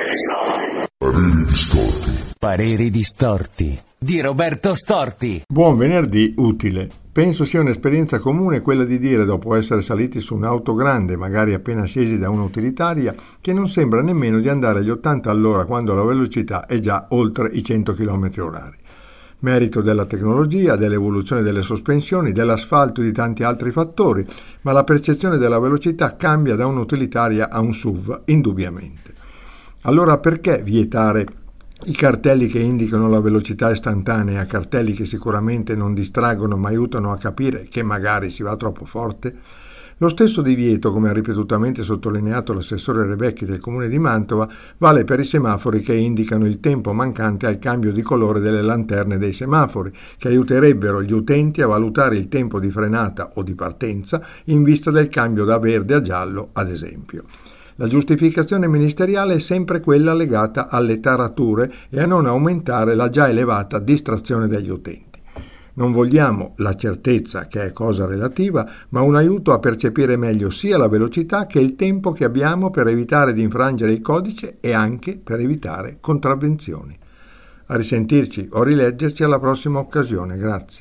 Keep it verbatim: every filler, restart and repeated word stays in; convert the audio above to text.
Pareri distorti. Pareri distorti di Roberto Storti. Buon venerdì utile. Penso sia un'esperienza comune quella di dire, dopo essere saliti su un'auto grande, magari appena scesi da un'utilitaria, che non sembra nemmeno di andare agli ottanta all'ora quando la velocità è già oltre i cento chilometri orari. Merito della tecnologia, dell'evoluzione delle sospensioni, dell'asfalto e di tanti altri fattori, ma la percezione della velocità cambia da un'utilitaria a un S U V, indubbiamente. Allora perché vietare i cartelli che indicano la velocità istantanea, cartelli che sicuramente non distraggono ma aiutano a capire che magari si va troppo forte? Lo stesso divieto, come ha ripetutamente sottolineato l'assessore Rebecchi del Comune di Mantova, vale per i semafori che indicano il tempo mancante al cambio di colore delle lanterne dei semafori, che aiuterebbero gli utenti a valutare il tempo di frenata o di partenza in vista del cambio da verde a giallo, ad esempio. La giustificazione ministeriale è sempre quella legata alle tarature e a non aumentare la già elevata distrazione degli utenti. Non vogliamo la certezza, che è cosa relativa, ma un aiuto a percepire meglio sia la velocità che il tempo che abbiamo per evitare di infrangere il codice e anche per evitare contravvenzioni. A risentirci o rileggerci alla prossima occasione. Grazie.